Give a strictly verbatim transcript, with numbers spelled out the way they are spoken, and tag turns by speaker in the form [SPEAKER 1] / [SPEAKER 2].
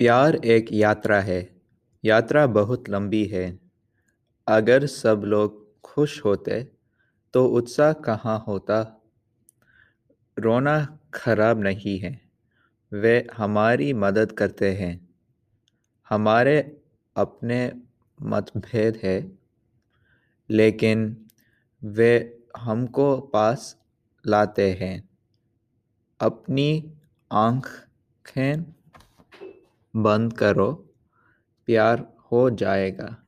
[SPEAKER 1] प्यार एक यात्रा है। यात्रा बहुत लंबी है। अगर सब लोग खुश होते तो उत्साह कहाँ होता। रोना खराब नहीं है, वे हमारी मदद करते हैं। हमारे अपने मतभेद है, लेकिन वे हमको पास लाते हैं। अपनी आँखें बंद करो, प्यार हो जाएगा।